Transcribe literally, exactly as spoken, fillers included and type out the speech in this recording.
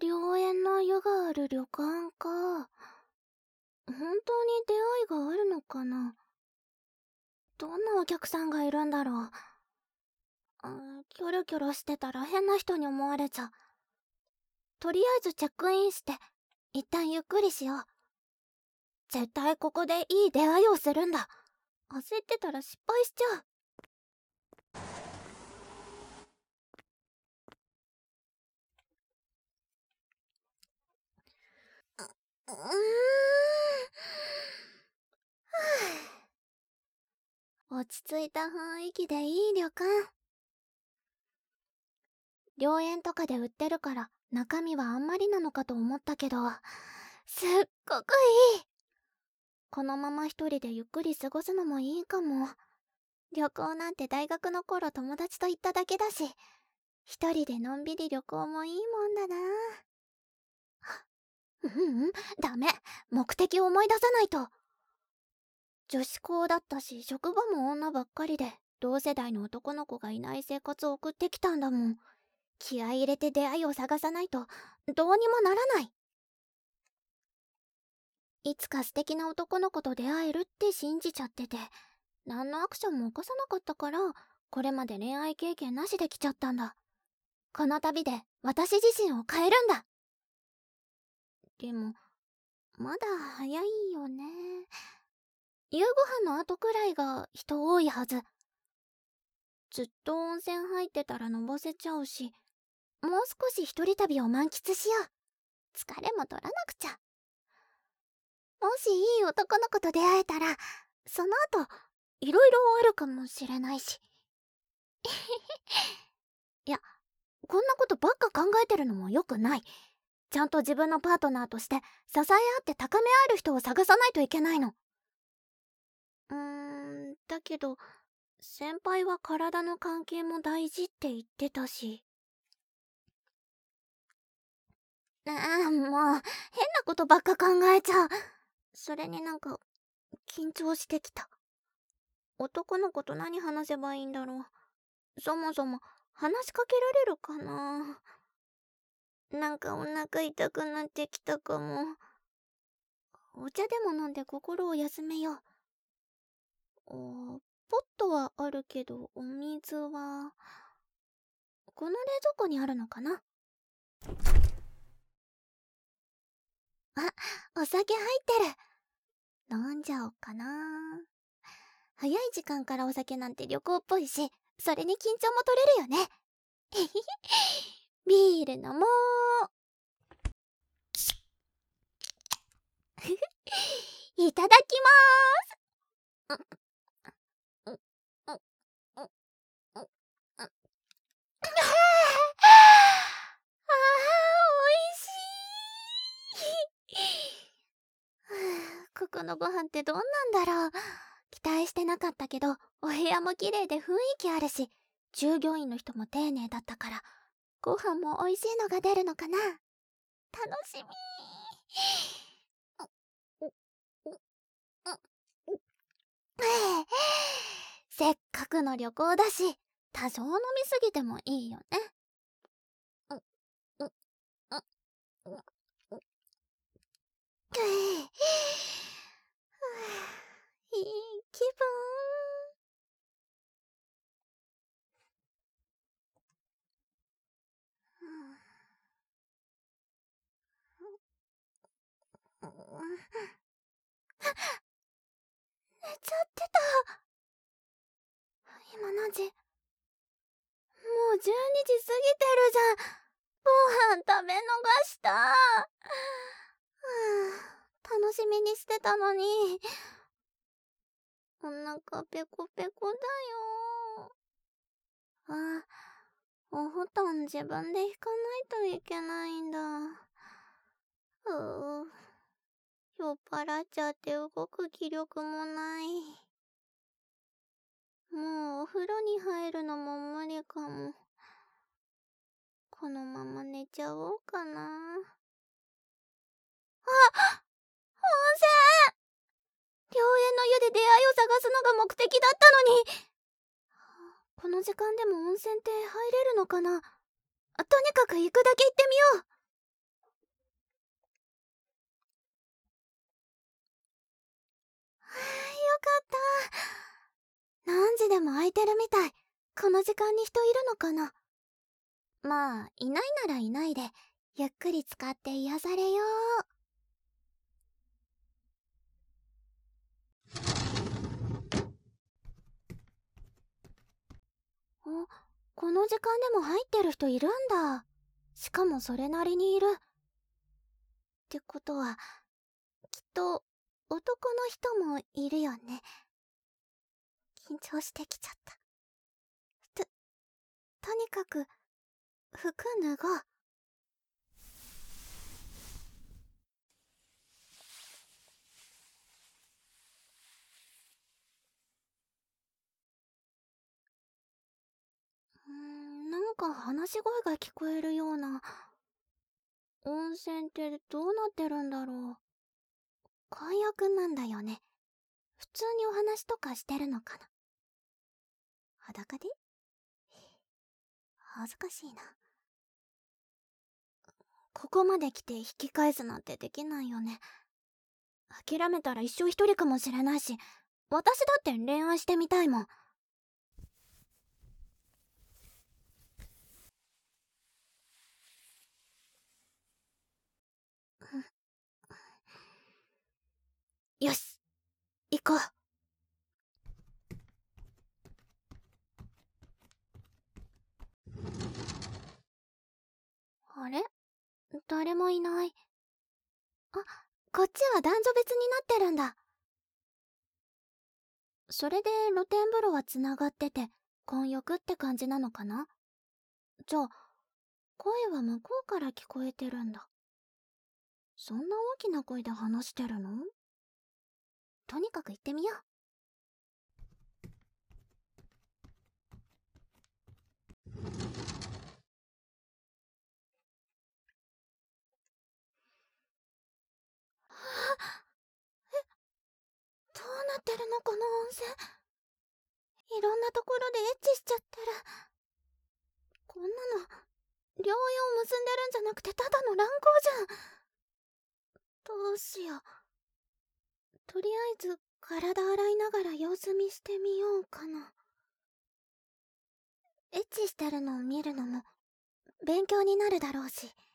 良縁の湯がある旅館か。本当に出会いがあるのかな。どんなお客さんがいるんだろう。あーキョロキョロしてたら変な人に思われちゃう。とりあえずチェックインして一旦ゆっくりしよう。絶対ここでいい出会いをするんだ。焦ってたら失敗しちゃう。うーん落ち着いた雰囲気でいい旅館。良縁とかで売ってるから中身はあんまりなのかと思ったけど、すっごくいい。このまま一人でゆっくり過ごすのもいいかも。旅行なんて大学の頃友達と行っただけだし、一人でのんびり旅行もいいもんだな。うんうん、ダメ。目的を思い出さないと。女子校だったし、職場も女ばっかりで、同世代の男の子がいない生活を送ってきたんだもん。気合い入れて出会いを探さないと、どうにもならない。いつか素敵な男の子と出会えるって信じちゃってて、何のアクションも起こさなかったから、これまで恋愛経験なしで来ちゃったんだ。この旅で私自身を変えるんだ。でも、まだ早いよね。夕ご飯の後くらいが人多いはず。ずっと温泉入ってたらのぼせちゃうし、もう少し一人旅を満喫しよう。疲れも取らなくちゃ。もしいい男の子と出会えたら、その後いろいろあるかもしれないし。いや、こんなことばっか考えてるのも良くない。ちゃんと自分のパートナーとして支え合って高め合える人を探さないといけないの。うーん、だけど先輩は体の関係も大事って言ってたし。ああ、もう変なことばっか考えちゃう。それになんか緊張してきた。男の子と何話せばいいんだろう。そもそも話しかけられるかな。なんかお腹痛くなってきたかも。お茶でも飲んで心を休めよう。おポットはあるけどお水はこの冷蔵庫にあるのかな。あ、お酒入ってる。飲んじゃおうかな。早い時間からお酒なんて旅行っぽいし、それに緊張も取れるよね。ビール飲もう。いただきまーす。う、う、う、う、う、う、ああ、おいしい。ここのご飯ってどんなんだろう。期待してなかったけど、お部屋も綺麗で雰囲気あるし、従業員の人も丁寧だったから、ご飯も美味しいのが出るのかな。楽しみ。せっかくの旅行だし、多少飲みすぎてもいいよね。いい気分。寝ちゃってた。今何時？もうじゅうにじ過ぎてるじゃん。ご飯食べ逃した。はあ、楽しみにしてたのに。お腹ペコペコだよ。あ、お布団自分で引かないといけないんだ。うう、酔っ払っちゃって動く気力もない。もうお風呂に入るのも無理かも。このまま寝ちゃおうかな。あ、温泉。良縁の湯で出会いを探すのが目的だったのに。この時間でも温泉って入れるのかな。とにかく行くだけ行ってみよう。 の時間に人いるのかな。まあ、いないならいないで、ゆっくり使って癒されよう。お、この時間でも入ってる人いるんだ。しかもそれなりにいる。ってことは、きっと、男の人もいるよね。緊張してきちゃった。と、とにかく、服脱ごう。うーん、なんか話し声が聞こえるような。温泉ってどうなってるんだろう。混浴なんだよね。普通にお話とかしてるのかな。裸で？恥ずかしいな。ここまで来て引き返すなんてできないよね。諦めたら一生一人かもしれないし、私だって恋愛してみたいもん。よし、行こう。あれ？誰もいない。あ、こっちは男女別になってるんだ。それで露天風呂はつながってて、混浴って感じなのかな。じゃあ、声は向こうから聞こえてるんだ。そんな大きな声で話してるの？とにかく行ってみよう。どうなってるのこの温泉。いろんなところでエッチしちゃってる。こんなの、良縁を結んでるんじゃなくてただの乱行じゃん。どうしよう。とりあえず、体洗いながら様子見してみようかな。エッチしてるのを見るのも、勉強になるだろうし。